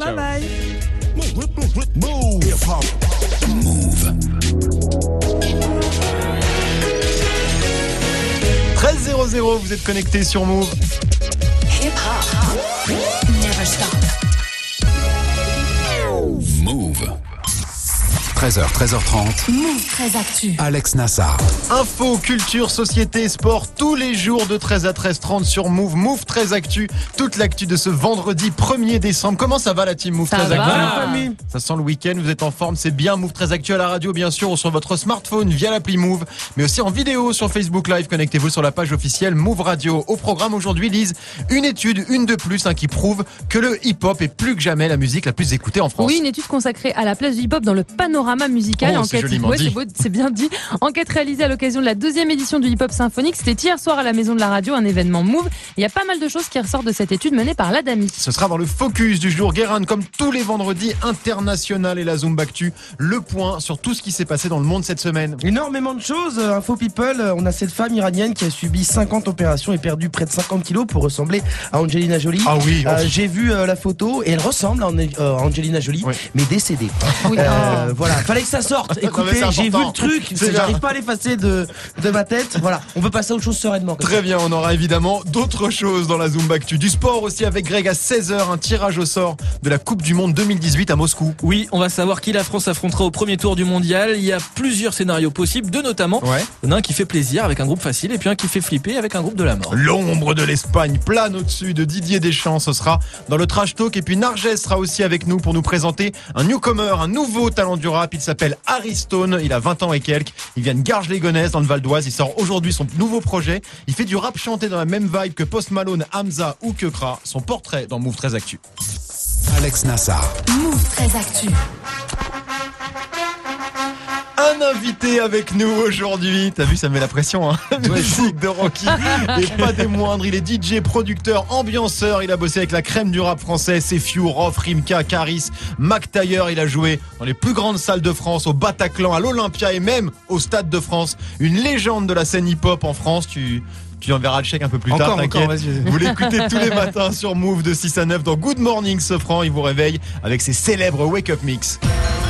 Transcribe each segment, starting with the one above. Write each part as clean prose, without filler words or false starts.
Bye bye. Move. 13h00, vous êtes connectés sur Move. Hip hop. Never stop. Move. 13h, 13h30. Move 13 Actu. Alex Nassar. Info, culture, société, sport, tous les jours de 13 à 13h30 sur Move. Move 13 Actu, toute l'actu de ce vendredi 1er décembre. Comment ça va la team Move 13 Actu? Ça sent le week-end, vous êtes en forme, c'est bien. Move 13 Actu à la radio, bien sûr, ou sur votre smartphone via l'appli Move, mais aussi en vidéo sur Facebook Live. Connectez-vous sur la page officielle Move Radio. Au programme aujourd'hui, Lise, une étude, une de plus, qui prouve que le hip-hop est plus que jamais la musique la plus écoutée en France. Oui, une étude consacrée à la place du hip-hop dans le panorama musical. Oh, c'est joliment dit. C'est bien dit. Enquête réalisée à l'occasion de la 2e édition du hip-hop symphonique. C'était hier soir à la Maison de la Radio, un événement Move. Il y a pas mal de choses qui ressortent de cette étude menée par l'Adami. Ce sera dans le focus du jour. Guérin, comme tous les vendredis, international et la Zoombactu. Le point sur tout ce qui s'est passé dans le monde cette semaine. Énormément de choses. Info People, on a cette femme iranienne qui a subi 50 opérations et perdu près de 50 kilos pour ressembler à Angelina Jolie. Ah oui. J'ai vu la photo et elle ressemble à Angelina Jolie, oui. mais décédée. Oui. Voilà, fallait que ça sorte. Écoutez, j'ai vu le truc, j'arrive pas à l'effacer de ma tête. Voilà, on peut passer à autre chose sereinement. Très bien, on aura évidemment d'autres choses dans la Zoombactu. Du sport aussi avec Greg à 16h, un tirage au sort de la Coupe du Monde 2018 à Moscou. Oui, on va savoir qui la France affrontera au premier tour du mondial. Il y a plusieurs scénarios possibles, deux notamment. Ouais. Il y en a un qui fait plaisir avec un groupe facile et puis un qui fait flipper avec un groupe de la mort. L'ombre de l'Espagne plane au-dessus de Didier Deschamps. Ce sera dans le Trash Talk. Et puis Narges sera aussi avec nous pour nous présenter un newcomer, un nouveau talent du rap. Il s'appelle Harry Stone. Il a 20 ans et quelques. Il vient de Garges-les-Gonesse dans le Val d'Oise. Il sort aujourd'hui son nouveau projet. Il fait du rap chanté dans la même vibe que Post Malone, Hamza ou Keukra. Son portrait dans Move 13 Actu. Alex Nassar. Move 13 Actu. Un invité avec nous aujourd'hui. T'as vu, ça met la pression, hein. Musique de Rocky. Et pas des moindres. Il est DJ, producteur, ambianceur. Il a bossé avec la crème du rap français. Sefiu, Rof, Rimka, Caris, Mac Taylor. Il a joué dans les plus grandes salles de France, au Bataclan, à l'Olympia et même au Stade de France. Une légende de la scène hip-hop en France. Tu enverras le chèque un peu plus tard, t'inquiète. Vous l'écoutez tous les matins sur Move de 6 à 9 dans Good Morning Sofran. Il vous réveille avec ses célèbres Wake Up Mix.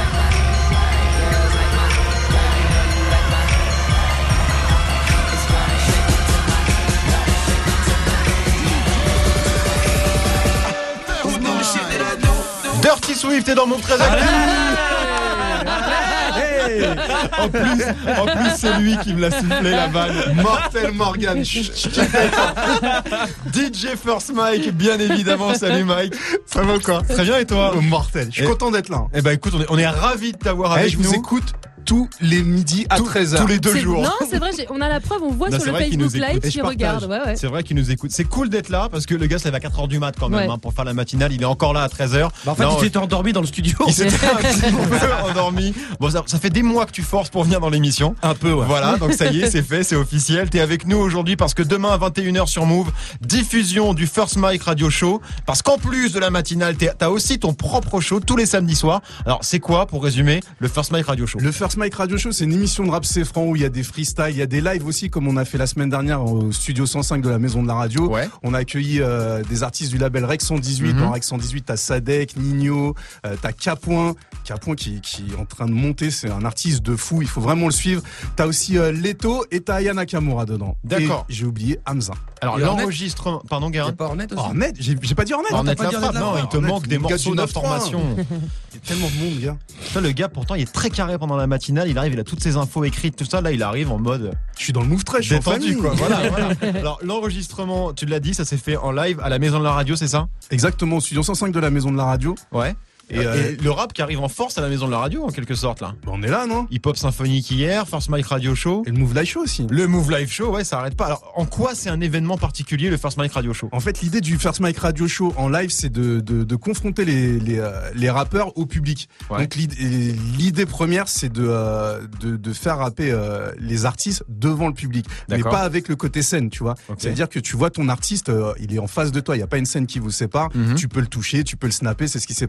Dirty Swift est dans Move 13 Actu. En plus, c'est lui qui me l'a soufflé la vanne. Mortel Morgan. DJ First Mike, bien évidemment. Salut Mike. Ça va quoi? Très bien et toi? Mortel. Je suis content d'être là. Eh ben écoute, on est ravis de t'avoir avec nous. Je vous écoute tous les midis à 13h. Tous les 2 jours. Non, c'est vrai, on a la preuve, on voit sur le Facebook Live qui regarde. Ouais. C'est vrai qu'il nous écoute. C'est cool d'être là parce que le gars, ça va à 4h du mat quand même, pour faire la matinale. Il est encore là à 13h. En fait, il s'était endormi dans le studio. Il s'était un petit peu endormi. Bon, ça fait des mois que tu forces pour venir dans l'émission. Un peu, ouais. Voilà, donc ça y est, c'est fait, c'est officiel. T'es avec nous aujourd'hui parce que demain à 21h sur Move, diffusion du First Mike Radio Show. Parce qu'en plus de la matinale, t'as aussi ton propre show tous les samedis soirs. Alors, c'est quoi, pour résumer, le First Mike Radio Show? Le First Mike Radio Show, c'est une émission de rap c'est franc où il y a des freestyles, il y a des lives aussi comme on a fait la semaine dernière au studio 105 de la Maison de la Radio. Ouais. On a accueilli des artistes du label Rex 118. Dans Rex 118, t'as Sadek, Nino, t'as Capoin qui est en train de monter, c'est un artiste de fou, il faut vraiment le suivre. T'as aussi Leto et t'as Aya Nakamura dedans. D'accord. Et j'ai oublié Hamza. Alors l'enregistrement, pardon Guérin. Pas Ornette aussi. Ornette, j'ai pas dit Ornette. Ornette T'as la pas dit frappe, non, il te Ornette, manque des le gars morceaux du 9-3. d'information. Il y a tellement de monde, gars. Ça, le gars, pourtant, il est très carré pendant la matinale. Il arrive, il a toutes ses infos écrites, tout ça. Là, il arrive en mode. Je suis dans le move trash, je suis en détendu, famille. quoi. Voilà. Alors, l'enregistrement, tu l'as dit, ça s'est fait en live à la Maison de la Radio, c'est ça? Exactement, au studio 105 de la Maison de la Radio. Ouais. Et le rap qui arrive en force à la Maison de la Radio, en quelque sorte, là. On est là, non? Hip-Hop Symphonique hier, First Mike Radio Show. Et le Move Live Show aussi. Le Move Live Show, ouais, ça arrête pas. Alors, en quoi c'est un événement particulier, le First Mike Radio Show? En fait, l'idée du First Mike Radio Show en live, c'est de confronter les rappeurs au public. Ouais. Donc, l'idée première, c'est de faire rapper les artistes devant le public. D'accord. Mais pas avec le côté scène, tu vois. Okay. C'est-à-dire que tu vois ton artiste, il est en face de toi, il n'y a pas une scène qui vous sépare. Tu peux le toucher, tu peux le snapper, c'est ce qui s'est passé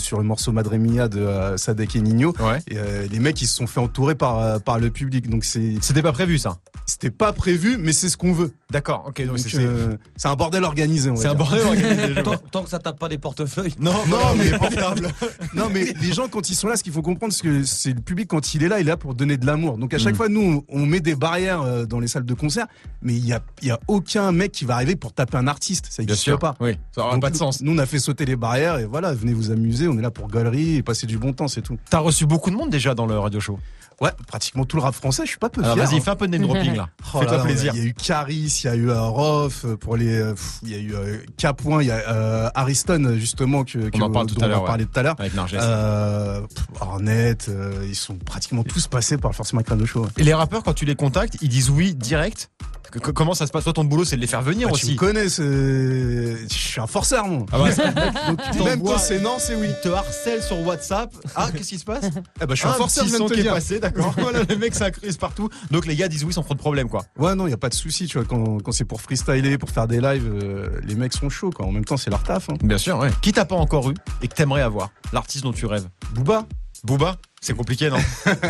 sur le morceau Madre Mia de Sadek et Nino. Ouais. Et les mecs, ils se sont fait entourer par le public. Donc C'était pas prévu ça. c'était pas prévu, mais c'est ce qu'on veut. D'accord, ok. Donc c'est un bordel organisé. c'est un bordel organisé. Tant que ça tape pas les portefeuilles. Non, mais portable. Non, mais les gens, quand ils sont là, ce qu'il faut comprendre, c'est que c'est le public, quand il est là pour donner de l'amour. Donc à chaque fois, nous, on met des barrières dans les salles de concert, mais il y a aucun mec qui va arriver pour taper un artiste. Ça n'existe pas. Oui, ça aura Donc, pas de sens. Nous, on a fait sauter les barrières et voilà, venez vous amuser. On est là pour galerie et passer du bon temps, c'est tout. T'as reçu beaucoup de monde déjà dans le radio show. Ouais, pratiquement tout le rap français, je suis pas peu Alors fier. vas-y, fais un peu de name dropping là. Fais-toi plaisir. Il y a eu Caris, il y a eu Rof, il y a eu K-Point, il y a Ariston justement On en parle tout à l'heure, on va parler tout à l'heure. Avec Narges. Hornet, ils sont pratiquement tous passés par le Force Mac Radio Show. Et les rappeurs, quand tu les contactes, ils disent oui direct. Comment ça se passe? Toi, ton boulot, c'est de les faire venir Tu aussi. me connais, je suis un forceur, moi. Ah ouais. Donc, même quand c'est non, c'est oui. Ils te harcèlent sur WhatsApp. Ah, qu'est-ce qui se passe? Eh ben, je suis un forceur, petit je viens son de te qui est dire. passé, d'accord. Voilà, les mecs s'incrustent partout. Donc les gars disent oui sans trop de problème, quoi. Ouais, non, il y a pas de souci, tu vois. Quand c'est pour freestyler, pour faire des lives, les mecs sont chauds, quoi. En même temps, c'est leur taf. Hein. Bien sûr, ouais. Qui t'a pas encore eu et que t'aimerais avoir? L'artiste dont tu rêves? Booba? C'est compliqué, non?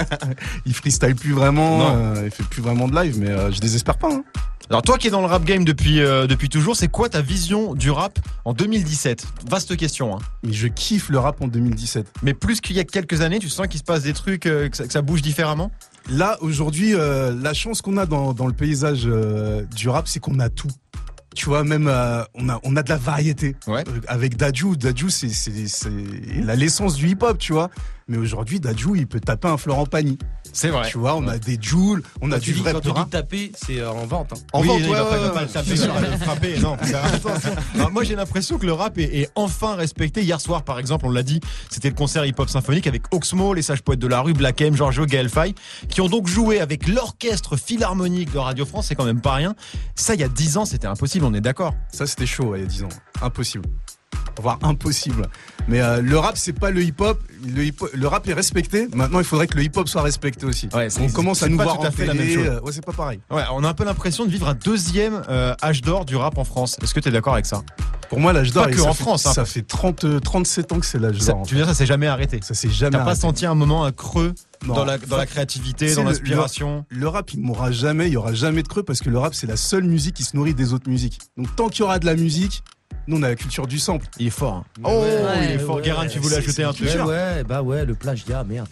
Il freestyle plus vraiment, il fait plus vraiment de live, mais je désespère pas. Hein. Alors toi qui es dans le rap game depuis toujours, c'est quoi ta vision du rap en 2017? Vaste question, hein. Mais je kiffe le rap en 2017. Mais plus qu'il y a quelques années, tu sens qu'il se passe des trucs, que ça bouge différemment? Là, aujourd'hui, la chance qu'on a dans le paysage du rap, c'est qu'on a tout. Tu vois, même on a de la variété. Ouais. Avec Dadju, c'est l'essence du hip-hop, tu vois. Mais aujourd'hui, Dadju, il peut taper un Florent Pagny. C'est vrai. Tu vois, on a des Jules, on a du vrai Quand tu dis rap. taper, c'est en vente. Hein. En Oui, vente, il va ouais, pas le taper, il va le frapper. Non, attention. Alors, moi, j'ai l'impression que le rap est enfin respecté. Hier soir, par exemple, on l'a dit, c'était le concert hip-hop symphonique avec Oxmo, les Sages Poètes de la Rue, Black M, Giorgio, Gaël Faye, qui ont donc joué avec l'orchestre philharmonique de Radio France. C'est quand même pas rien. Ça, il y a 10 ans, c'était impossible, on est d'accord. Ça, c'était chaud, ouais, il y a 10 ans. Impossible. Voire impossible. Mais le rap, c'est pas le hip-hop. Le rap est respecté. Maintenant, il faudrait que le hip-hop soit respecté aussi. Ouais, on commence à c'est nous pas voir tout à en fait télé. la même chose. Ouais, c'est pas pareil. Ouais, on a un peu l'impression de vivre un deuxième âge d'or du rap en France. Est-ce que tu es d'accord avec ça? Pour moi, l'âge d'or, Pas que en France, hein. ça fait 37 ans que c'est l'âge d'or. Tu veux dire, ça s'est jamais arrêté? Ça s'est jamais T'as pas arrêté. senti un moment, un creux Non. dans la créativité, C'est dans le- l'inspiration? Le rap, il mourra jamais, il y aura jamais de creux parce que le rap, c'est la seule musique qui se nourrit des autres musiques. Donc tant qu'il y aura de la musique, nous on a la culture du sample. Il est fort. Hein. Ouais, Il est ouais, fort. ouais, Guérin, tu voulais c'est- ajouter c'est un une truc? Ouais, le plagiat, merde.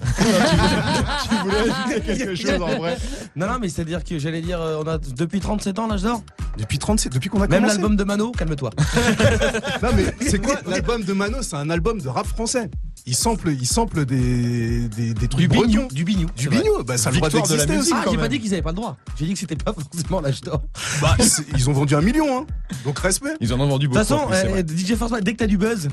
Tu voulais ajouter quelque chose en vrai? Non, mais c'est-à-dire que j'allais dire, on a depuis 37 ans l'âge d'or. Depuis qu'on a Même commencé. l'album de Mano, calme-toi. Non mais c'est quoi l'album de Mano? C'est un album de rap français. Il sample des trucs bretons. Du bignou. Du bignou, bah ça a le droit Victoire de la d'exister musique. aussi. Ah, quand j'ai pas même. dit qu'ils avaient pas le droit. J'ai dit que c'était pas forcément l'âge d'or. Bah, ils ont vendu 1 million, hein. Donc respect. Ils en ont vendu De beaucoup. toute façon, en plus, c'est vrai. DJ Force, dès que t'as du buzz.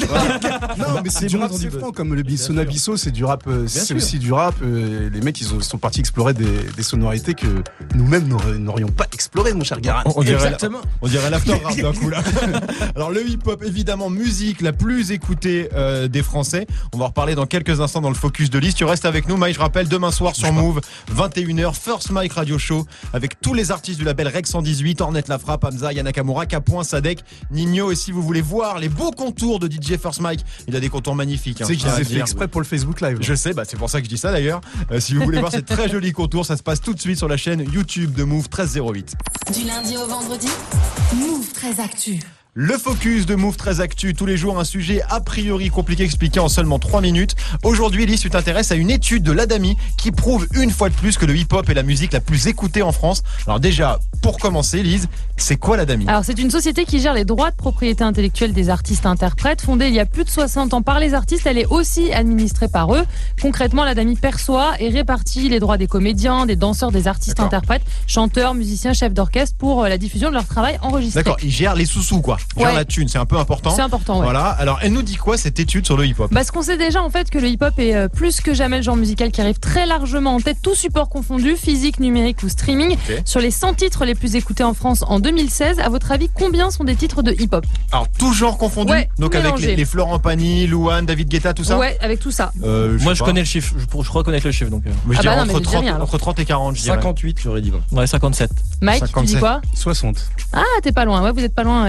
Non, mais c'est Les du bons rap, ont du c'est buzz. franc. Comme le Son Abisso, c'est du rap, c'est sûr. aussi du rap. Les mecs, ils sont partis explorer des sonorités que nous-mêmes n'aurions pas explorées, mon cher Garan. On dirait Exactement. On dirait l'after rap d'un coup là. Alors le hip-hop, évidemment, musique la plus écoutée des Français. On va en reparler dans quelques instants dans le focus de Lise. Tu restes avec nous, Mike. Je rappelle, demain soir sur Move, 21h, First Mike Radio Show avec tous les artistes du label Rec 118, Ornette La Frappe, Hamza, Yana Kamura, K-Point, Sadek, Nino. Et si vous voulez voir les beaux contours de DJ First Mike, il a des contours magnifiques. Tu sais qu'ils je tiens à aient le fait dire. exprès pour le Facebook Live. Je sais, c'est pour ça que je dis ça d'ailleurs. Si vous voulez voir ces très jolis contours, ça se passe tout de suite sur la chaîne YouTube de Move 1308. Du lundi au vendredi, Move 13 Actu. Le focus de Move 13 Actu, tous les jours un sujet a priori compliqué expliqué en seulement 3 minutes. Aujourd'hui, Lise, tu t'intéresses à une étude de l'ADAMI qui prouve une fois de plus que le hip-hop est la musique la plus écoutée en France. Alors déjà, pour commencer, Lise, c'est quoi l'ADAMI? Alors c'est une société qui gère les droits de propriété intellectuelle des artistes-interprètes. Fondée il y a plus de 60 ans par les artistes, elle est aussi administrée par eux. Concrètement, l'ADAMI perçoit et répartit les droits des comédiens, des danseurs, des artistes-interprètes, chanteurs, musiciens, chefs d'orchestre pour la diffusion de leur travail enregistré. D'accord, ils gèrent les sous-sous quoi. Ils gèrent Ouais. la thune, c'est un peu important. C'est important, ouais. Voilà, alors elle nous dit quoi cette étude sur le hip-hop? Bah, ce qu'on sait déjà en fait que le hip-hop est plus que jamais le genre musical qui arrive très largement en tête, tout support confondu, physique, numérique ou streaming. Ok. Sur les 100 titres les plus écoutés en France en 2016, à votre avis, combien sont des titres de hip-hop? Alors tout genre confondu, Ouais, donc tout avec mélangé. les Florent Pagny, Louane, David Guetta, tout ça? Ouais, avec tout ça. Moi, je connais le chiffre. Je crois connaître le chiffre, donc. Mais je Ah dirais bah non, mais entre, je dis 30, rien, alors. entre 30 et 40, je dirais. 58, j'aurais dit. Ouais, 57. Mike, tu 57. dis quoi? 60. Ah, t'es pas loin. Ouais, vous êtes pas loin, Guérin et toi.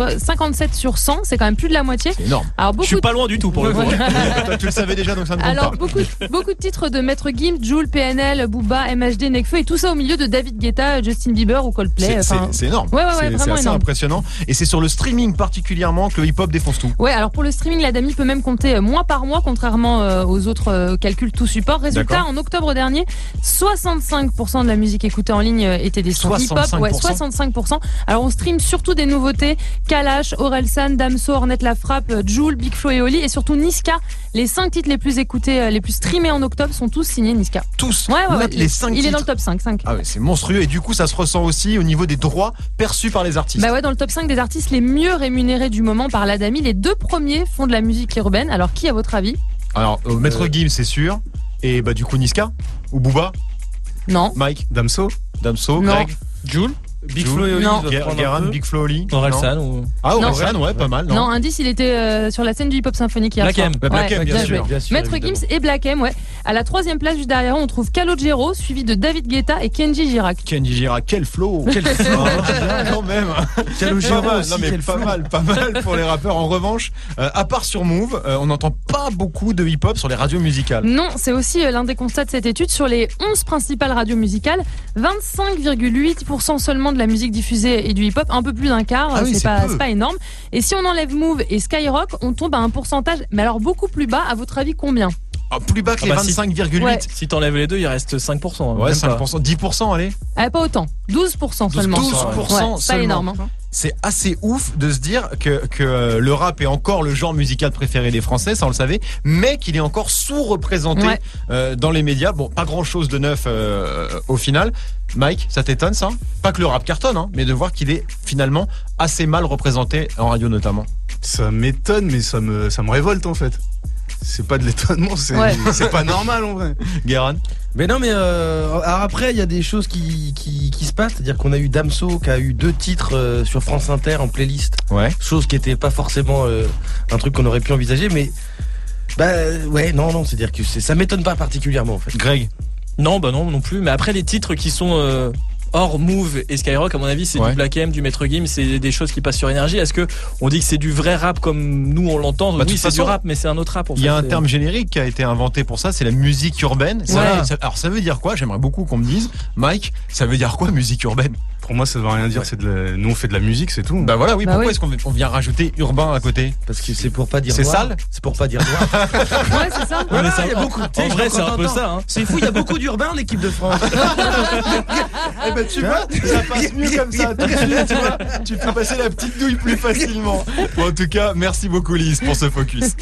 57 sur 100, c'est quand même plus de la moitié. C'est énorme. Alors, Je suis pas loin du tout pour le coup. Toi, tu le savais déjà, donc ça ne compte Alors, pas. beaucoup de titres de Maître Gims, Jul, PNL, Booba, MHD, Nekfeu et tout ça au milieu de David Guetta, Justin Bieber ou Coldplay. C'est énorme. Ouais, c'est vraiment assez énorme. impressionnant. Et c'est sur le streaming particulièrement que le hip-hop défonce tout. Ouais, alors pour le streaming, la DAMI peut même compter mois par mois, contrairement aux autres calculs tout support. Résultat, D'accord. en octobre dernier, 65% de la musique écoutée en ligne était des sons hip-hop. 65%. Ouais, 65%. Alors on stream surtout des nouveautés. Kalash, Orelsan, Damso, Ornette La Frappe, Jul, Big Flo et Oli et surtout Niska. Les 5 titres les plus écoutés, les plus streamés en octobre sont tous signés Niska. Tous. Ouais. Les 5 Il titres. est dans le top 5. Ah ouais, c'est monstrueux. Et du coup, ça se ressent aussi au niveau des droits perçus par les artistes. Bah ouais, dans le top 5 des artistes les mieux rémunérés du moment par la DAMI, les 2 premiers font de la musique urbaine. Alors qui à votre avis? Alors, Maître Gims, c'est sûr. Et bah du coup, Niska ou Booba, Non. Mike, Damso. Damso, Non. Greg, Jules, Big Flo et Oli, Non. doivent prendre un Guérin, peu. Big Flo, Oli. Orelsan ou... Ah, Non. Orelsan, ouais, pas mal. Non, indice, il était sur la scène du hip-hop symphonique hier Black soir. M. Bah, Black Ouais, M, bien bien sûr. joué. Bien sûr, Maître évidemment. Gims et Black M, ouais. À la 3e place, juste derrière, on trouve Calogero, suivi de David Guetta et Kenji Girac. Kenji Girac, quel flow. Quel flow. Quand même. Calogero Pas mal, aussi, non, mais quel pas flow. mal, pas mal pour les rappeurs. En revanche, à part sur Move, on n'entend pas beaucoup de hip-hop sur les radios musicales. Non, c'est aussi l'un des constats de cette étude. Sur les 11 principales radios musicales, 25,8% seulement de la musique diffusée est du hip-hop, un peu plus d'un quart, Ah oui, c'est peu. c'est pas énorme. Et si on enlève Move et Skyrock, on tombe à un pourcentage, mais alors beaucoup plus bas, à votre avis combien? Ah, plus bas que les Ah bah, si. 25,8. Ouais. Si t'enlèves les deux, il reste 5%. Ouais, même pas. 5%, 10%, allez. Pas autant, 12% seulement. 12% Ouais, c'est pas seulement. énorme. Hein. C'est assez ouf de se dire que le rap est encore le genre musical préféré des Français, ça on le savait, mais qu'il est encore sous-représenté Ouais. dans les médias. Bon, pas grand-chose de neuf au final. Mike, ça t'étonne ça? Pas que le rap cartonne, hein, mais de voir qu'il est finalement assez mal représenté en radio notamment. Ça m'étonne, mais ça me révolte en fait. C'est pas de l'étonnement, c'est Ouais. c'est pas normal en vrai. Guérin? Mais non, mais alors après, il y a des choses qui se passent. C'est-à-dire qu'on a eu Damso qui a eu 2 titres sur France Inter en playlist. Ouais. Chose qui était pas forcément un truc qu'on aurait pu envisager. Mais ouais, non, c'est-à-dire que ça m'étonne pas particulièrement en fait. Greg? Non, bah non plus. Mais après, les titres qui sont hors Move et Skyrock, à mon avis, c'est Ouais. du Black M, du Maître Gims, c'est des choses qui passent sur Énergie. Est-ce que on dit que c'est du vrai rap comme nous on l'entend? Bah, de Oui, toute c'est du façon, rap, mais c'est un autre rap. En Il y a fait. un C'est- terme générique qui a été inventé pour ça, c'est la musique urbaine. Alors ça veut dire quoi? J'aimerais beaucoup qu'on me dise, Mike, ça veut dire quoi musique urbaine? Pour moi, ça veut rien dire. Ouais. Nous, on fait de la musique, c'est tout. Bah voilà, oui. Bah Pourquoi oui. est-ce qu'on vient rajouter urbain à côté? Parce que c'est pour pas dire C'est noir. sale. C'est pour pas dire noir. Ouais, c'est ça. Ouais, mais il y a en- beaucoup. en vrai, c'est un peu ça. Hein. C'est fou, il y a beaucoup d'urbains en équipe de France. Eh ben tu vois, ça passe mieux comme ça. Tout de suite, tu vois, tu peux passer la petite douille plus facilement. Bon, en tout cas, merci beaucoup Lise pour ce focus.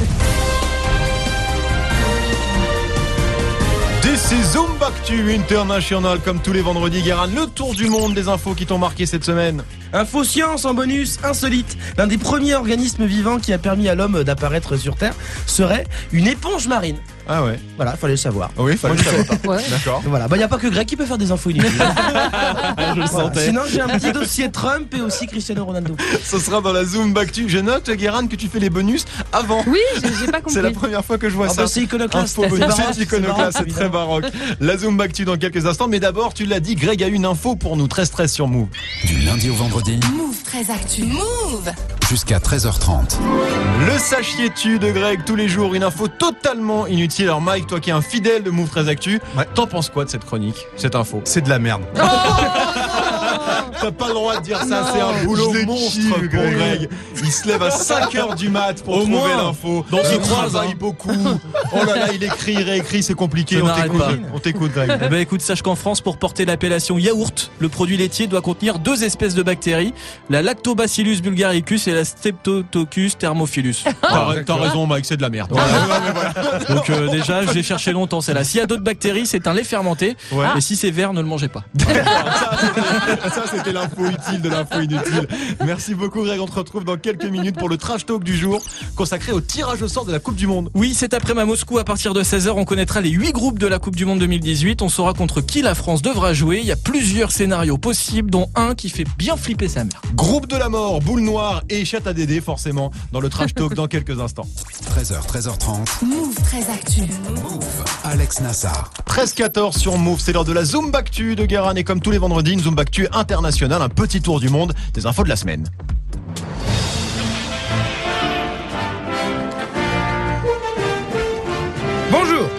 This is Zumbactu International, comme tous les vendredis. Guérin, le tour du monde des infos qui t'ont marqué cette semaine. Info science en bonus insolite. L'un des premiers organismes vivants qui a permis à l'homme d'apparaître sur Terre serait une éponge marine. Ah ouais. Voilà, fallait le savoir. Oui, fallait le savoir. Ouais. D'accord. Voilà, il n'y a pas que Greg qui peut faire des infos inutiles. Je le Voilà. sentais. Sinon, j'ai un petit dossier Trump et aussi Cristiano Ronaldo. Ce sera dans la Zumbactu. Je note, Guérin, que tu fais les bonus avant. Oui, j'ai pas compris. C'est la première fois que je vois Ah ça. bah, c'est iconoclaste. Info bonus, baroque, c'est iconoclaste, c'est très évidemment. baroque. La Zumbactu dans quelques instants, mais d'abord, tu l'as dit, Greg a une info pour nous, 13-13 sur Move. Du lundi au vendredi, Move 13 Actu. Move. jusqu'à 13h30. Le sachiez-tu de Greg, tous les jours, une info totalement inutile. Alors Mike, toi qui es un fidèle de Move 13 Actu, t'en penses quoi de cette chronique, cette info? C'est de la merde. T'as pas le droit de dire ça, c'est un boulot Je l'ai monstre kiffé, pour Greg. Greg. Il se lève à 5h du mat pour Au trouver moins. l'info. Dans ce Il croise, travaille hein. beaucoup. Oh là là, il écrit, il réécrit, c'est compliqué. Ça On n'arrête t'écoute, pas. on t'écoute, Greg. Eh ben écoute, sache qu'en France, pour porter l'appellation yaourt, le produit laitier doit contenir 2 espèces de bactéries, la Lactobacillus bulgaricus et la Streptococcus thermophilus. T'as raison, Mike, c'est de la merde. Donc déjà, j'ai cherché longtemps celle-là. S'il y a d'autres bactéries, c'est un lait fermenté. Ouais. Et si c'est vert, ne le mangez pas. Ça, c'était l'info utile de l'info inutile. Merci beaucoup, Greg. On te retrouve dans quelques minutes pour le trash talk du jour consacré au tirage au sort de la Coupe du Monde. Oui, cet après-midi à Moscou, à partir de 16h, on connaîtra les 8 groupes de la Coupe du Monde 2018. On saura contre qui la France devra jouer. Il y a plusieurs scénarios possibles, dont un qui fait bien flipper sa mère. Groupe de la mort, boule noire et chatte à Dédé, forcément, dans le trash talk dans quelques instants. 13h, 13h30. Move 13 Actu. Move. Alex Nassar. 13-14 sur Move, c'est l'heure de la Zumbactu de Guérin. Et comme tous les vendredis, une Zumbactu internationale, un petit tour du monde des infos de la semaine.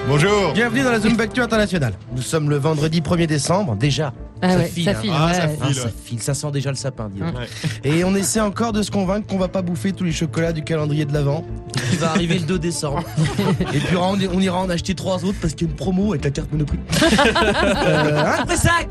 Bonjour. Bienvenue dans la Zone Actu Internationale. Nous sommes le vendredi 1er décembre, déjà. Ah ouais, file, ça hein. file. Ah, ouais. ça Ah, file. ça file, ça sent déjà le sapin, dis donc. Ouais. Et on essaie encore de se convaincre qu'on va pas bouffer tous les chocolats du calendrier de l'Avent. Il va arriver le 2 décembre. Et puis on ira en acheter 3 autres parce qu'il y a une promo avec la carte Monoprix. Un pressac.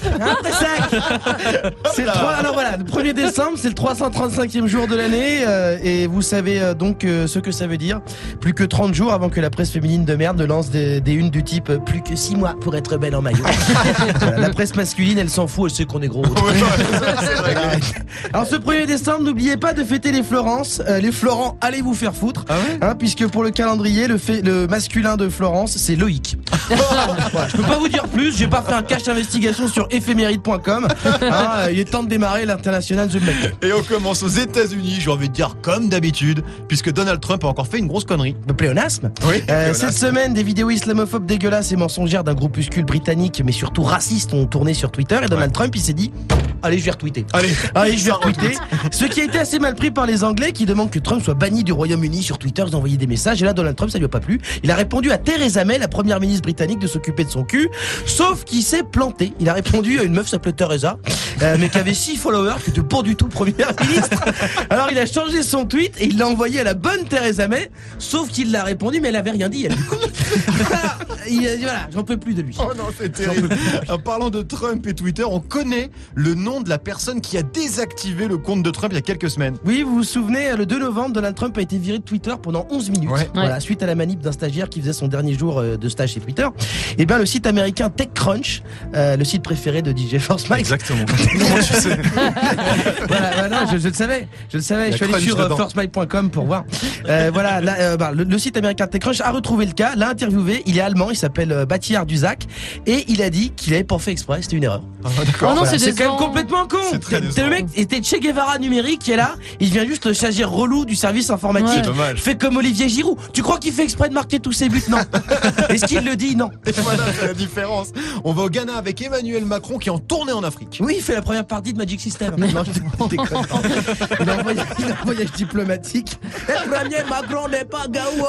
C'est le 3. Alors voilà, le 1er décembre, c'est le 335e jour de l'année. Et vous savez donc ce que ça veut dire. Plus que 30 jours avant que la presse féminine de merde ne lance des unes du type plus que 6 mois pour être belle en maillot. Voilà, la presse masculine, elle s'en fout, elle sait qu'on est gros. Voilà. Alors ce 1er décembre, n'oubliez pas de fêter les Florence. Les Florents, allez vous faire foutre. Ah ouais Puisque pour le calendrier, le masculin de Florence, c'est Loïc. Voilà, je peux pas vous dire plus, j'ai pas fait un cache d'investigation sur éphéméride.com. Il est temps de démarrer l'international The Mec. Et on commence aux États-Unis, j'ai envie de dire comme d'habitude, puisque Donald Trump a encore fait une grosse connerie. Le pléonasme. Oui. Cette semaine, des vidéos islamophobes dégueulasses et mensongères d'un groupuscule britannique, mais surtout raciste, ont tourné sur Twitter. Et Donald Trump, il s'est dit, allez, je vais retweeter. Allez, je vais retweeter. Ce qui a été assez mal pris par les Anglais qui demandent que Trump soit banni du Royaume-Uni sur Twitter. Ils ont envoyé des messages. Et là, Donald Trump, ça lui a pas plu. Il a répondu à Theresa May, la première ministre britannique, de s'occuper de son cul. Sauf qu'il s'est planté. Il a répondu à une meuf qui s'appelait Theresa, mais qui avait 6 followers, qui était pas du tout première ministre. Alors il a changé son tweet et il l'a envoyé à la bonne Theresa May. Sauf qu'il l'a répondu, mais elle avait rien dit. Elle, du coup, il a dit voilà, j'en peux plus de lui. Oh non, c'est terrible. En parlant de Trump et Twitter, on connaît le nom de la personne qui a désactivé le compte de Trump il y a quelques semaines. Oui, vous vous souvenez, le 2 novembre, Donald Trump a été viré de Twitter pendant 11 minutes. Ouais. Voilà, suite à la manip d'un stagiaire qui faisait son dernier jour de stage chez Twitter. Et bien, le site américain TechCrunch, le site préféré de DJ Force Mike. Exactement. Comment tu sais? Voilà, non, je le savais. Je suis allé crunch sur dedans. forcemike.com pour voir. Voilà, là, le site américain TechCrunch a retrouvé le cas, l'a interviewé. Il est allemand, il s'appelle Batiar Duzac, et il a dit qu'il avait pas fait exprès, c'était une erreur. Oh non, Voilà, c'est c'est quand même décevant. complètement con. C'est très Le décevant. mec était Che Guevara numérique qui est là, il vient juste le stagiaire relou du service informatique. Ouais. Dommage. Fait comme Olivier Giroud. Tu crois qu'il fait exprès de marquer tous ses buts? Non. Est-ce qu'il le dit? Non. Et voilà, c'est la différence. On va au Ghana avec Emmanuel Macron qui est en tournée en Afrique. Oui, il fait la première partie de Magic System. Non, je déconne pas. Il est en voyage diplomatique. Le premier Macron n'est pas Gao.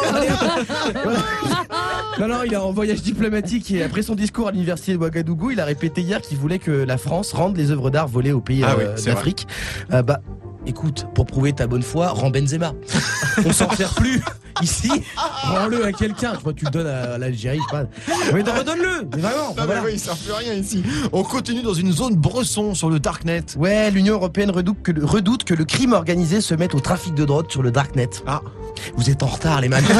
Non, il est en voyage diplomatique et après son discours à l'université de Ouagadougou, il a répété hier qu'il voulait que la France rende les œuvres d'art volées aux pays Ah oui, c'est d'Afrique. Écoute, pour prouver ta bonne foi, rends Benzema. On s'en sert plus. Ici, rends-le à quelqu'un. Je crois que tu le donnes à l'Algérie, je sais pas. Mais redonne-le. Mais vraiment. Non, mais voilà. oui, il sert plus rien ici. On continue dans une zone bresson sur le Darknet. Ouais, l'Union Européenne redoute que le crime organisé se mette au trafic de drogue sur le Darknet. Ah. Vous êtes en retard, les man.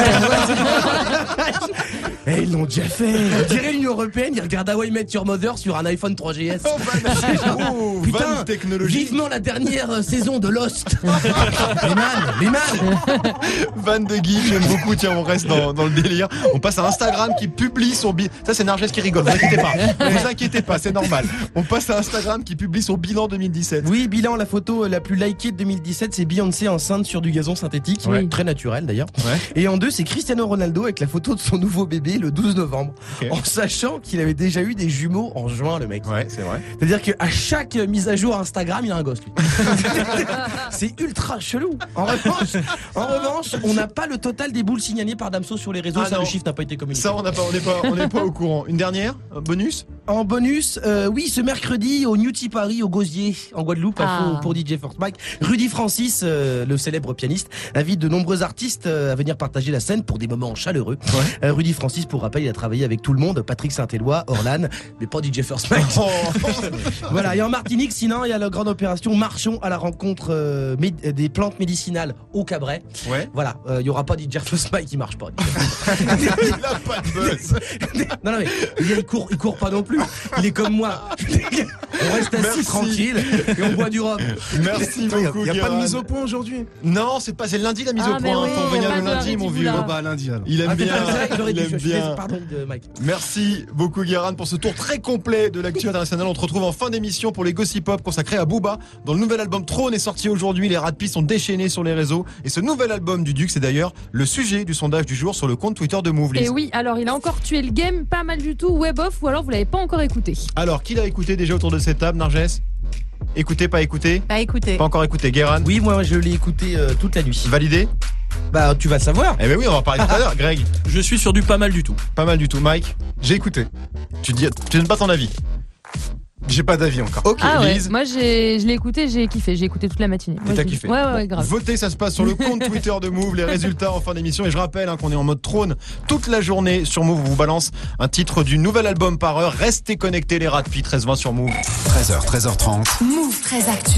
Eh, ils l'ont déjà fait. On dirait l'Union Européenne, ils regardent How I Met Your Mother sur un iPhone 3GS. Oh, Putain, vanne technologique. vivement la dernière saison de Lost. Les man. Van de Guy, j'aime beaucoup. Tiens, on reste dans le délire. On passe à Instagram qui publie son bilan. Ça, c'est Narges qui rigole. Vous inquiétez pas. Vous inquiétez pas, c'est normal. On passe à Instagram qui publie son bilan 2017. Oui, bilan, la photo la plus likée de 2017, c'est Beyoncé enceinte sur du gazon synthétique. Oui. Très naturel d'ailleurs. Ouais. Et en 2, c'est Cristiano Ronaldo avec la photo de son nouveau bébé le 12 novembre. Ok. En sachant qu'il avait déjà eu des jumeaux en juin, le mec. Ouais, c'est vrai. C'est-à-dire qu'à chaque mise à jour Instagram, il a un gosse, lui. C'est ultra chelou. En revanche, on n'a pas le total des boules signalées par Damso sur les réseaux. Ah ça, non. le chiffre n'a pas été communiqué. Ça, on n'est pas au courant. Une dernière, un bonus. En bonus, oui, ce mercredi au Newty Paris, au Gosier, en Guadeloupe, info pour DJ Force Mike, Rudy Francis, le célèbre pianiste, invite de nombreux artistes à venir partager la scène pour des moments chaleureux. Ouais. Rudy Francis, pour rappel, il a travaillé avec tout le monde, Patrick Saint-Éloi, Orlan, mais pas DJ Force Mike. Oh. Voilà, et en Martinique, sinon, il y a la grande opération Marchons à la rencontre des plantes médicinales au Cabret. Ouais. Voilà, il y aura pas DJ Force Mike qui marche pas. Il a pas de buzz. Non, mais il court pas non plus. Il est comme moi. On reste assis Merci. tranquille et on boit du rhum. Merci beaucoup. Il n'y a pas de Guérin. mise au point aujourd'hui. Non, c'est lundi la mise Ah, au mais point. oui, Faut revenir pas le de lundi, lundi, mon vous, vieux. là. Ah bah lundi alors. Il aime bien. J'aurais Il dit, aime je suis bien. désolé, pardon, Mike. Merci beaucoup Guérin pour ce tour très complet de l'actu internationale. On te retrouve en fin d'émission pour les Gossip Pop consacrés à Booba. Dans le nouvel album Trône est sorti aujourd'hui. Les rats de piste sont déchaînés sur les réseaux. Et ce nouvel album du Duc, c'est d'ailleurs le sujet du sondage du jour sur le compte Twitter de Move. Et oui, alors il a encore tué le game, pas mal du tout, web off, ou alors vous l'avez pas encore écouté. Alors, qui l'a écouté déjà autour de cette table, Narges? Écouté, pas écouté? Bah écoutez, Pas encore écouté. Guérin? Oui, moi je l'ai écouté toute la nuit. Validé? Bah, tu vas le savoir. Eh ben oui, on va parler tout à l'heure. Greg, Je suis sur du pas mal du tout. pas mal du tout. Mike, J'ai écouté. tu donnes pas ton avis. J'ai pas d'avis encore. Ok, Ah ouais, Lise. moi je l'ai écouté, j'ai kiffé, j'ai écouté toute la matinée. Et Moi, t'as j'ai- kiffé. Ouais, grave. Votez, ça se passe sur le compte Twitter de Move, les résultats en fin d'émission. Et je rappelle qu'on est en mode trône toute la journée sur Move. On vous balance un titre du nouvel album par heure. Restez connectés les rats depuis 13h20 sur Move. 13h, 13h30. Move très actu.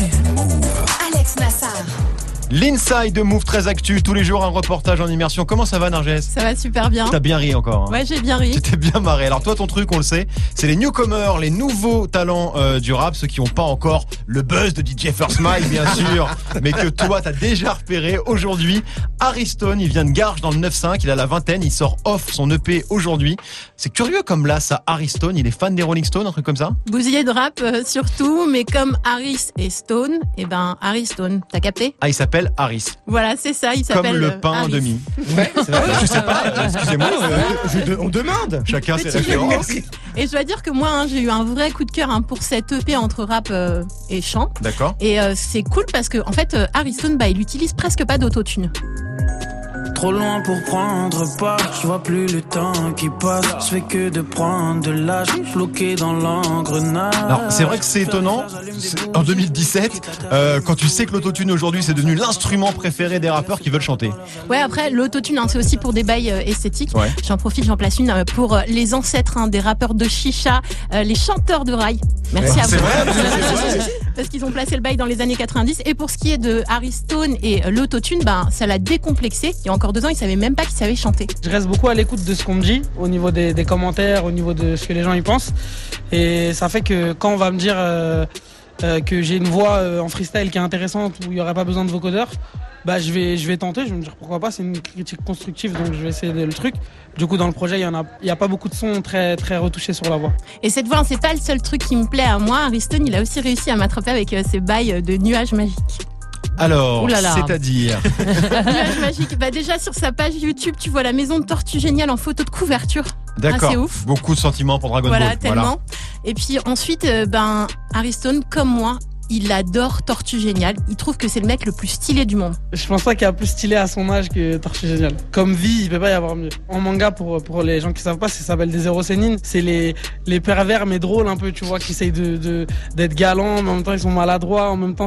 Alex Nassar. L'Inside de Move très actu. Tous les jours un reportage en immersion. Comment ça va Narges? Ça va super bien. T'as bien ri encore. Hein. Ouais, j'ai bien ri. Tu t'es bien marré. Alors toi, ton truc, on le sait, c'est les newcomers, les nouveaux talents du rap, ceux qui n'ont pas encore le buzz de DJ First Mike, bien sûr, mais que toi, t'as déjà repéré aujourd'hui. Harry Stone, il vient de Garges dans le 9-5, il a la vingtaine, il sort Off, son EP aujourd'hui. C'est curieux comme là, ça, Harry Stone, il est fan des Rolling Stones, un truc comme ça? Bousillé de rap surtout, mais comme Harris et Stone, et ben Harry Stone, t'as capté? Ah, il s'appelle Harris, Voilà, c'est ça, il s'appelle comme le pain en Harris. demi. Ouais, c'est vrai. Je sais pas, excusez-moi, On demande. chacun ses Petit références. Et je dois dire que moi, j'ai eu un vrai coup de cœur pour cette EP entre rap et chant. D'accord. Et c'est cool parce que en fait, Harry Stone, il utilise presque pas d'autotune. Trop loin pour prendre part, je vois plus le temps qui passe, je fais que de prendre de l'âge, bloqué dans l'engrenage. Alors c'est vrai que c'est étonnant, en 2017, quand tu sais que l'autotune aujourd'hui c'est devenu l'instrument préféré des rappeurs qui veulent chanter. Ouais, après, l'autotune, c'est aussi pour des bails esthétiques. Ouais. J'en profite, j'en place une pour les ancêtres des rappeurs de chicha, les chanteurs de rail. Merci à C'est vous. vrai. Parce qu'ils ont placé le bail dans les années 90. Et pour ce qui est de Harry Stone et l'autotune, ça l'a décomplexé. Il y a encore 2 ans, il savait même pas qu'il savait chanter. Je reste beaucoup à l'écoute de ce qu'on me dit, au niveau des commentaires, au niveau de ce que les gens y pensent. Et ça fait que quand on va me dire que j'ai une voix en freestyle qui est intéressante, où il n'y aurait pas besoin de vocodeur, je vais tenter, je vais me dire pourquoi pas, c'est une critique constructive, donc je vais essayer le truc. Du coup, dans le projet, il y a pas beaucoup de sons très, très retouchés sur la voix. Et cette voix, c'est pas le seul truc qui me plaît à moi. Harry Stone, il a aussi réussi à m'attraper avec ses bails de nuages magiques. Alors, Ouh là là. c'est-à-dire Nuages magiques. Déjà, sur sa page YouTube, tu vois la maison de Tortue Géniale en photo de couverture. D'accord, c'est ouf. beaucoup de sentiments pour Dragon Voilà, Ball. tellement. Et puis ensuite, Harry Stone, comme moi, il adore Tortue Géniale. Il trouve que c'est le mec le plus stylé du monde. Je pense pas qu'il y a plus stylé à son âge que Tortue Géniale. Comme vie, il peut pas y avoir mieux. En manga, pour les gens qui savent pas, ça s'appelle des Zero Sennin. C'est les pervers mais drôles un peu, tu vois, qui essayent d'être galants, mais en même temps ils sont maladroits, en même temps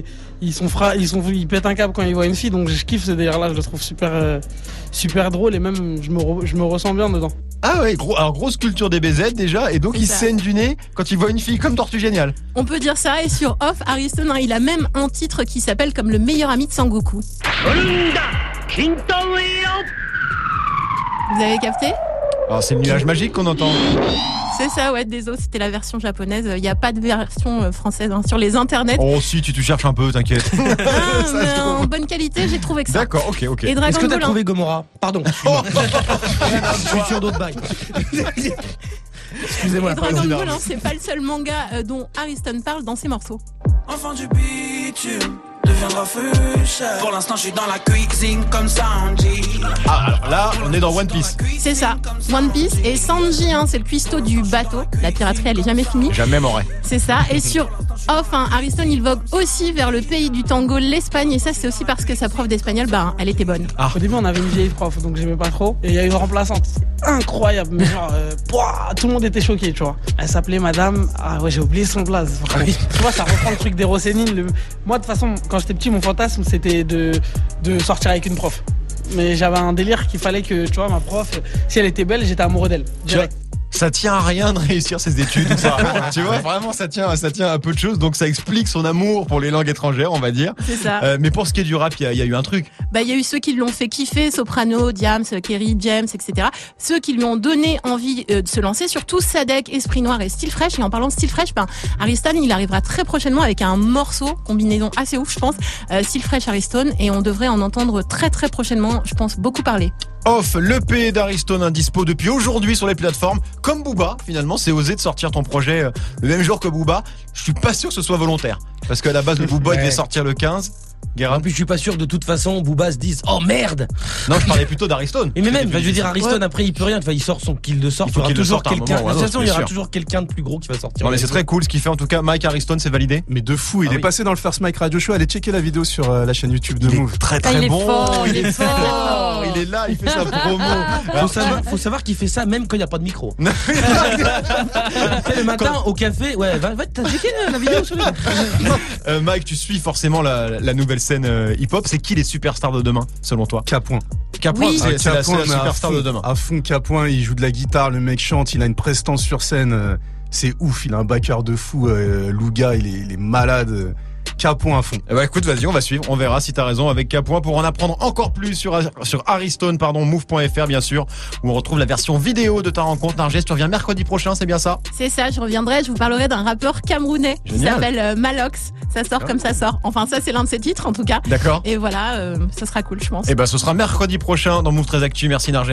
ils pètent un câble quand ils voient une fille, donc je kiffe ce délire-là, je le trouve super drôle et même je me ressens bien dedans. Ah ouais, alors grosse culture des BZ déjà, et donc C'est il ça. saigne du nez quand il voit une fille comme Tortue Géniale. On peut dire ça. Et sur Off, Harry Stone, il a même un titre qui s'appelle comme le meilleur ami de Sangoku. Vous avez capté? Alors c'est le nuage magique qu'on entend. C'est ça, ouais, désolé, c'était la version japonaise. Il n'y a pas de version française sur les internets. Oh si, tu cherches un peu, t'inquiète. Mais en bonne qualité, j'ai trouvé que ça. D'accord, ok. Et Est-ce Dragon que t'as Ball, trouvé Gomorrah? Pardon. Je suis sur d'autres bails. Excusez-moi. et Dragon vas-y, Ball, Narges. c'est pas le seul manga dont Harry Stone parle dans ses morceaux. Enfant du bitume, deviendra fuchsia. Pour l'instant, je suis dans la cuisine comme Sanji. Ah, alors là, on est dans One Piece. C'est ça, One Piece. Et Sanji, c'est le cuistot du bateau. La piraterie, elle est jamais finie. Jamais m'aurait. C'est ça. Et sur Off, Harry Stone, il vogue aussi vers le pays du tango, l'Espagne. Et ça, c'est aussi parce que sa prof d'espagnol, elle était bonne. Au début, on avait une vieille prof, donc j'aimais pas trop. Et il y a une remplaçante incroyable, mais genre, tout le monde était choqué, tu vois. Elle s'appelait Madame. Ah ouais, j'ai oublié son blaze. Tu vois, ça reprend le truc des Rosénines. Moi, de toute façon, quand j'étais petit, mon fantasme, c'était de sortir avec une prof. Mais j'avais un délire qu'il fallait que, tu vois, ma prof, si elle était belle, j'étais amoureux d'elle. Direct. Ça tient à rien de réussir ses études. Ça. Tu vois, vraiment, ça tient à peu de choses. Donc ça explique son amour pour les langues étrangères, on va dire. C'est ça. Mais pour ce qui est du rap, il y a eu un truc. Il y a eu ceux qui l'ont fait kiffer, Soprano, Diams, Kerry, James, etc. Ceux qui lui ont donné envie de se lancer, surtout Sadek, Esprit Noir et Style Fresh. Et en parlant de Style Fresh, Harry Stone, il arrivera très prochainement avec un morceau, combinaison assez ouf, je pense, Style Fresh, Harry Stone, et on devrait en entendre très très prochainement, je pense, beaucoup parler. Off, l'EP d'Harry Stone indispo depuis aujourd'hui sur les plateformes. Comme Booba, finalement, c'est osé de sortir ton projet le même jour que Booba. Je suis pas sûr que ce soit volontaire. Parce qu'à la base, le Booba il devait sortir le 15. Guérin. En plus, je suis pas sûr que de toute façon, Booba se dise oh merde. Non, je parlais plutôt d'Ariston. Et mais même, je veux dire, Ariston après il peut rien. Enfin, il sort son kill de sort. Il y aura toujours quelqu'un. De toute façon, il y aura toujours quelqu'un de plus gros qui va sortir. Non mais c'est très cool ce qu'il fait en tout cas. Mike Ariston, c'est validé. Mais de fou, il est passé dans le First Mike Radio Show. Allez checker la vidéo sur la chaîne YouTube de Move. Très il est bon. fort, il est fort. Il est là, il fait sa promo. Faut savoir qu'il fait ça même quand il n'y a pas de micro. Le matin au café, ouais, t'as checké la vidéo sur le. Mike, tu suis forcément la nouvelle scène hip-hop. C'est qui les superstars de demain, selon toi? K-Point. K-Point, Oui. c'est la superstar de demain. À fond, K-Point, il joue de la guitare, le mec chante, il a une prestance sur scène. C'est ouf, il a un backer de fou. Louga, il est malade. K-Point à fond. Eh ben écoute, vas-y, on va suivre. On verra si t'as raison avec K-Point pour en apprendre encore plus sur Ariston, move.fr bien sûr, où on retrouve la version vidéo de ta rencontre. Narges, tu reviens mercredi prochain, c'est bien ça? C'est ça, je reviendrai, je vous parlerai d'un rappeur camerounais qui s'appelle Malox. Ça sort comme ça sort. Enfin, ça, c'est l'un de ses titres en tout cas. D'accord. Et voilà, ça sera cool, je pense. Eh ben ce sera mercredi prochain dans Move 13 Actu. Merci Narges.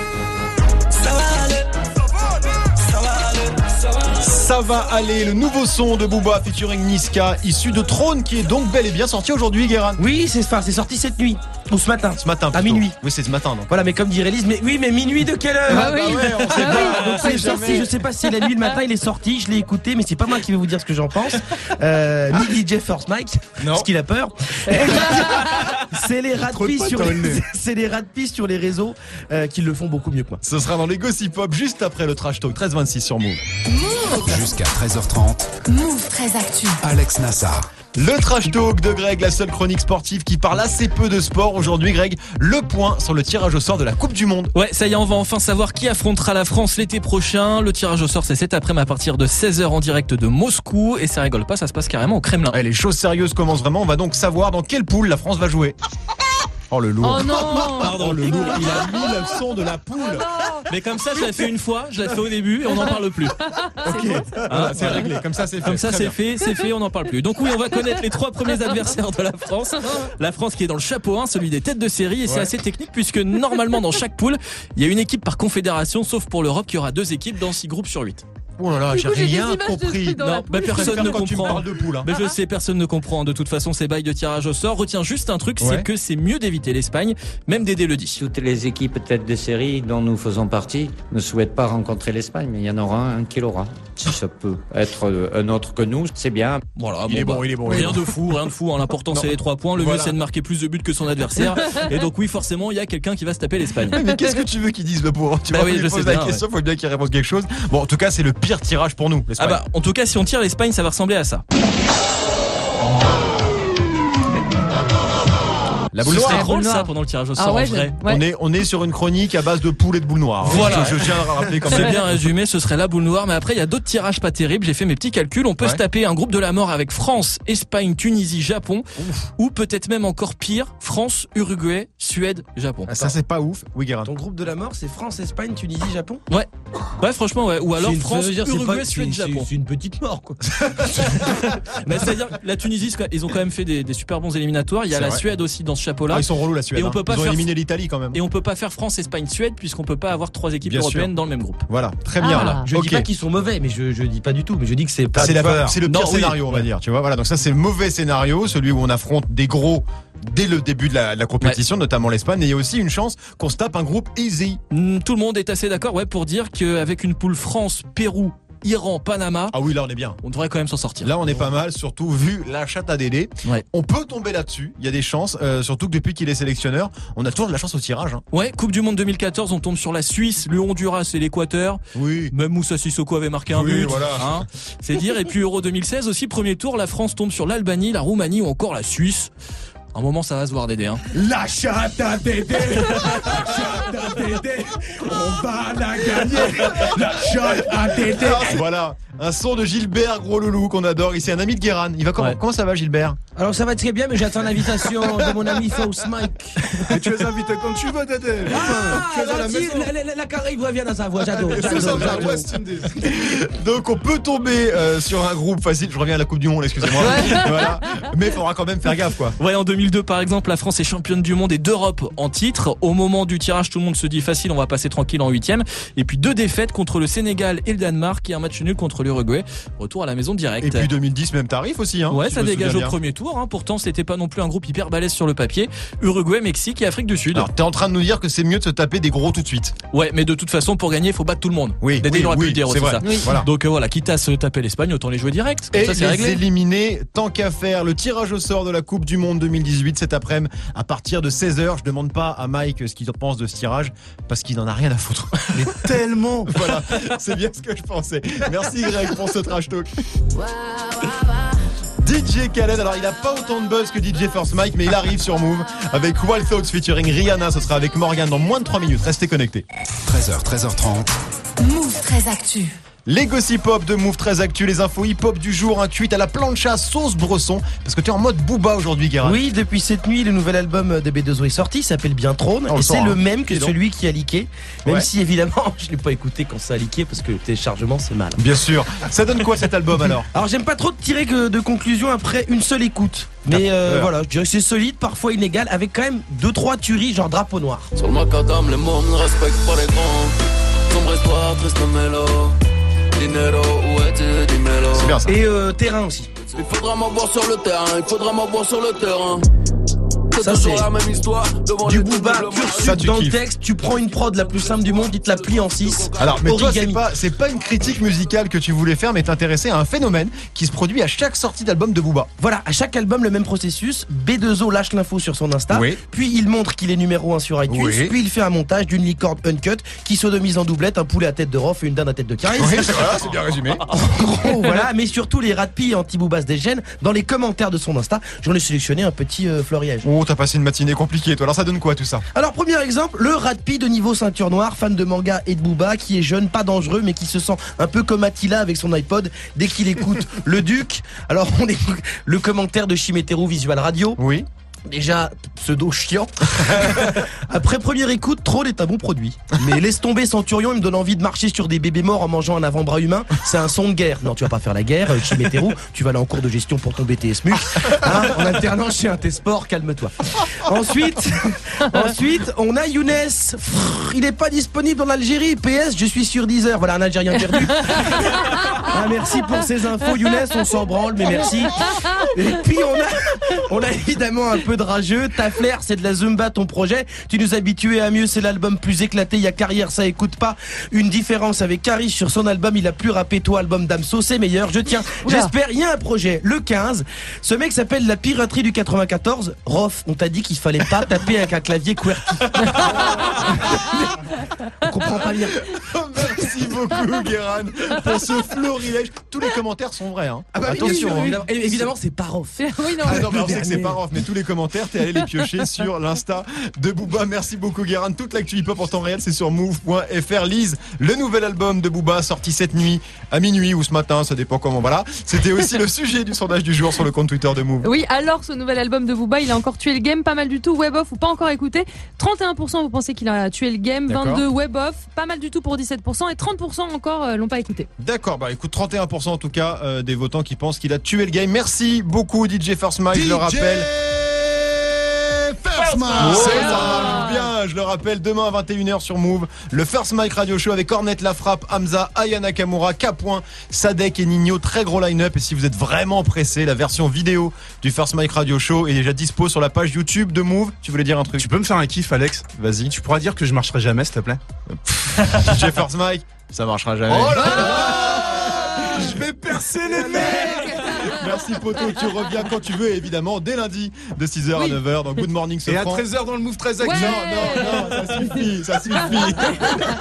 Ça va aller, le nouveau son de Booba featuring Niska, issu de Trône, qui est donc bel et bien sorti aujourd'hui, Guérin. Oui, c'est sorti cette nuit. Ou ce matin. Ce matin, à minuit. Oui, c'est ce matin, non? Voilà, mais comme dirait Lise, mais minuit de quelle heure? Ah, bah ouais, on sait pas. Donc, c'est sorti, je sais pas si la nuit, le matin, il est sorti, je l'ai écouté, mais c'est pas moi qui vais vous dire ce que j'en pense. Ni DJ First Mike, parce qu'il a peur. C'est les rats de piste sur les réseaux qui le font beaucoup mieux que moi. Ce sera dans les Gossip Pop juste après le Trash Talk 13-26 sur Move. Jusqu'à 13h30. Move 13 Actu. Alex Nassar. Le Trash Talk de Greg, la seule chronique sportive qui parle assez peu de sport. Aujourd'hui, Greg, le point sur le tirage au sort de la Coupe du Monde. Ouais, ça y est, on va enfin savoir qui affrontera la France l'été prochain. Le tirage au sort, c'est cet après-midi à partir de 16h en direct de Moscou. Et ça rigole pas, ça se passe carrément au Kremlin. Les choses sérieuses commencent vraiment. On va donc savoir dans quelle poule la France va jouer. Oh le lourd. Oh non. Pardon, le lourd. Il a mis le son de la poule. Mais comme ça, je l'ai fait une fois, je l'ai fait au début et on n'en parle plus. Ok, voilà, c'est réglé. Comme ça, c'est fait. Comme ça, c'est fait, on n'en parle plus. Donc oui, on va connaître les 3 premiers adversaires de la France. La France qui est dans le chapeau 1, celui des têtes de série. Et c'est assez technique puisque normalement, dans chaque poule, il y a une équipe par confédération, sauf pour l'Europe qui aura 2 équipes dans 6 groupes sur 8. Oh là là, j'ai rien compris. Non, bah personne ne comprend. De poule, hein. Mais je sais, personne ne comprend. De toute façon, ces bails de tirage au sort. Retiens juste un truc, c'est que c'est mieux d'éviter l'Espagne, même Dédé le dit. Toutes les équipes têtes de série dont nous faisons partie ne souhaitent pas rencontrer l'Espagne, mais il y en aura un qui l'aura. Si ça peut être un autre que nous, c'est bien. Voilà, il est bon. Rien de fou. L'important c'est les 3 points. Le mieux c'est de marquer plus de buts que son adversaire. Et donc oui, forcément, il y a quelqu'un qui va se taper l'Espagne. Mais qu'est-ce que tu veux qu'ils disent le pauvre? Tu vas lui poser la question, faut bien qu'il réponde quelque chose. Bon, en tout cas, c'est le pire tirage pour nous. Ah bah, en tout cas, si on tire l'Espagne, ça va ressembler à ça. La boule noire. c'est drôle ça pendant le tirage au sort en vrai. On est sur une chronique à base de poules et de boules noires. Voilà. Je tiens à rappeler quand même. C'est bien résumé, ce serait la boule noire. Mais après, il y a d'autres tirages pas terribles. J'ai fait mes petits calculs. On peut se taper un groupe de la mort avec France, Espagne, Tunisie, Japon. Ouf. Ou peut-être même encore pire, France, Uruguay, Suède, Japon. Ah, ça c'est pas ouf. Oui, Guérin. Ton groupe de la mort, c'est France, Espagne, Tunisie, Japon? Ouais. Ouais, franchement, ouais. Ou alors France, Uruguay, Suède, Japon. C'est une petite mort, quoi. Mais c'est-à-dire, la Tunisie, ils ont quand même fait des super bons éliminatoires. Il y a la Suède aussi dans ce chapeau-là. Ah, ils sont relous la Suède. Et on peut pas ils ont faire éliminé l'Italie quand même. Et on peut pas faire France, Espagne, Suède puisqu'on peut pas avoir 3 équipes européennes dans le même groupe. Voilà, très bien. Là. Je dis pas qu'ils sont mauvais, mais je dis pas du tout. Mais je dis que c'est pas. C'est le pire scénario, on va dire. Tu vois, voilà. Donc ça, c'est mauvais scénario, celui où on affronte des gros dès le début de la compétition, notamment l'Espagne. Et il y a aussi une chance qu'on se tape un groupe easy. Tout le monde est assez d'accord, pour dire qu'avec une poule France, Pérou, Iran, Panama. Ah oui, là on est bien. On devrait quand même s'en sortir. Là on est pas mal, surtout vu la chatte à Dédé. On peut tomber là-dessus. Il y a des chances, surtout que depuis qu'il est sélectionneur, on a toujours de la chance au tirage. Hein. Ouais, Coupe du Monde 2014, on tombe sur la Suisse, le Honduras et l'Équateur. Oui. Même Moussa Sissoko avait marqué un but. Voilà. Hein, c'est dire. Et puis Euro 2016 aussi, premier tour, la France tombe sur l'Albanie, la Roumanie ou encore la Suisse. Un moment, ça va se voir, Dédé. Hein. La chatte à Dédé, on va la gagner. La chatte à Dédé. Voilà, un son de Gilbert Gros Loulou qu'on adore. Ici, un ami de Guérin. Il va comment ça va, Gilbert? Alors ça va très bien, mais j'attends l'invitation de mon ami Fausse Mike. Mais tu es invité quand tu veux, Dédé. Tu es à la maison. La Caraïbe revient dans sa voix, j'adore. Donc on peut tomber sur un groupe facile. Je reviens à la Coupe du Monde, excusez-moi. Voilà. Mais il faudra quand même faire gaffe, quoi. Ouais, en 2002 par exemple, la France est championne du monde et d'Europe en titre. Au moment du tirage, tout le monde se dit facile, on va passer tranquille en 8e. Et puis 2 défaites contre le Sénégal et le Danemark et un match nul contre l'Uruguay. Retour à la maison direct. Et puis 2010, même tarif aussi. Hein, ouais, si ça je me dégage souviens au bien. premier tour. Hein. Pourtant, c'était pas non plus un groupe hyper balèze sur le papier. Uruguay, Mexique et Afrique du Sud. Alors, t'es en train de nous dire que c'est mieux de se taper des gros tout de suite. Ouais, mais de toute façon, pour gagner, il faut battre tout le monde. Oui, Dédé, il aurait pu le dire c'est aussi, vrai. ça. Oui. Voilà. Donc voilà, quitte à se taper l'Espagne, autant les jouer direct. Comme Et ça, c'est les réglé. éliminés, tant qu'à faire, le tirage au sort de la Coupe du Monde 2018 cet après-midi à partir de 16h. Je demande pas à Mike ce qu'il pense de ce tirage parce qu'il en a rien à foutre. Mais tellement. Voilà, c'est bien ce que je pensais. Merci Greg pour ce trash talk. DJ Khaled, alors il a pas autant de buzz que DJ First Mike, mais il arrive sur Move avec Wild Thoughts featuring Rihanna. Ce sera avec Morgan dans moins de 3 minutes. Restez connectés. 13h, 13h30. Move 13 Actu. Les gossip hop de Move 13 Actu, les infos hip hop du jour, un tweet à la plancha sauce Bresson, parce que tu es en mode Booba aujourd'hui, Guérin. Oui, depuis cette nuit, le nouvel album de B2O est sorti, il s'appelle bien Trône, et c'est le même que celui qui a leaké, même si évidemment je l'ai pas écouté quand ça a leaké, parce que le téléchargement c'est mal. Bien sûr. Ça donne quoi cet album alors? Alors j'aime pas trop tirer de conclusion après une seule écoute. Mais voilà, je dirais que c'est solide, parfois inégal, avec quand même 2-3 tueries genre drapeau noir. Sur le macadam, les mots ne respectent pas les grands. Sombre histoire, triste mélo. Dinero, ouais, dis-mélo. C'est bien ça. Et terrain aussi. Il faudra m'avoir sur le terrain, il faudra m'avoir sur le terrain. Ça toujours c'est la même histoire devant du les Booba doubles pur Ça, sucre tu dans le kiffes. texte, tu prends une prod la plus simple du monde, il te la plie en 6. Alors, mais toi, Origami. c'est pas une critique musicale que tu voulais faire, mais t'intéresser à un phénomène qui se produit à chaque sortie d'album de Booba. Voilà, à chaque album, le même processus. B2O lâche l'info sur son Insta, Oui. puis il montre qu'il est numéro 1 sur iTunes, Oui. puis il fait un montage d'une licorne uncut qui sodomise en doublette un poulet à tête de rof et une dinde à tête de caris. Oui, c'est bien résumé. En gros, voilà, mais surtout les rats-pis anti-Booba se déchaînent dans les commentaires de son Insta. J'en ai sélectionné un petit florilège. Oh, t'as passé une matinée compliquée, toi. Alors, ça donne quoi tout ça? Alors, premier exemple, le rat-pis de niveau ceinture noire, fan de manga et de Booba, qui est jeune, pas dangereux, mais qui se sent un peu comme Attila avec son iPod dès qu'il écoute Le Duc. Alors, on écoute le commentaire de Chiméterou Visual Radio. Oui. Déjà, pseudo chiant. Après première écoute, Troll est un bon produit. Mais laisse tomber Centurion, il me donne envie de marcher sur des bébés morts en mangeant un avant-bras humain. C'est un son de guerre. Non, tu vas pas faire la guerre, Chiméterou. Tu vas aller en cours de gestion pour ton BTS MUC. Hein, en alternant chez un T-Sport, calme-toi. Ensuite, on a Younes. Il est pas disponible en Algérie. PS, je suis sur Deezer. Voilà, un Algérien perdu. Ah, merci pour ces infos, Younes. On s'en branle, mais merci. Et puis, on a évidemment un peu de rageux. Ta flair, c'est de la Zumba, ton projet. Tu nous habituais à mieux, c'est l'album plus éclaté. Il y a Carrière, ça écoute pas. Une différence avec Caris sur son album, il a plus rappé. Toi, album Damso, c'est meilleur. Je tiens. J'espère, il y a un projet. Le 15. Ce mec s'appelle La Piraterie du 94. Rof, on t'a dit qu'il fallait pas taper avec un clavier QWERTY. On comprend pas bien. Merci beaucoup, Guérin, pour ce florilège. Tous les commentaires sont vrais, hein. Ah bah oui, attention. bien sûr, Hein. évidemment, c'est pas Rof. Oui, non. Ah non, mais on sait que c'est pas off, mais tous les commentaires, t'es allé les piocher sur l'Insta de Booba. Merci beaucoup, Guérin. Toute l'actu hip-hop en temps réel, c'est sur move.fr. Lise, le nouvel album de Booba, sorti cette nuit, à minuit ou ce matin, ça dépend comment, voilà. C'était aussi le sujet du sondage du jour sur le compte Twitter de Move. Oui, alors ce nouvel album de Booba, il a encore tué le game, pas mal du tout. Web off ou pas encore écouté. 31% vous pensez qu'il a tué le game, D'accord. 22 web off, pas mal du tout pour 17% et 30% encore l'ont pas écouté. D'accord, bah écoute, 31% en tout cas des votants qui pensent qu'il a tué le game. Merci beaucoup, DJ First Mike, je le rappelle. First Mike. Ouais, ça marche bien, je le rappelle, demain à 21h sur Move, le First Mike Radio Show avec Cornette La Frappe, Hamza, Aya Nakamura, K. Sadek et Nino, très gros line-up. Et si vous êtes vraiment pressé, la version vidéo du First Mike Radio Show est déjà dispo sur la page YouTube de Move. Tu voulais dire un truc? Tu peux me faire un kiff, Alex? Vas-y. Tu pourras dire que je marcherai jamais, s'il te plaît? DJ First Mike, ça marchera jamais. Oh là là, je vais percer les mecs. Merci poto, tu reviens quand tu veux, évidemment, dès lundi de 6h à 9h dans Good Morning Et à Sofran. 13h dans le Move 13 Non, ça suffit.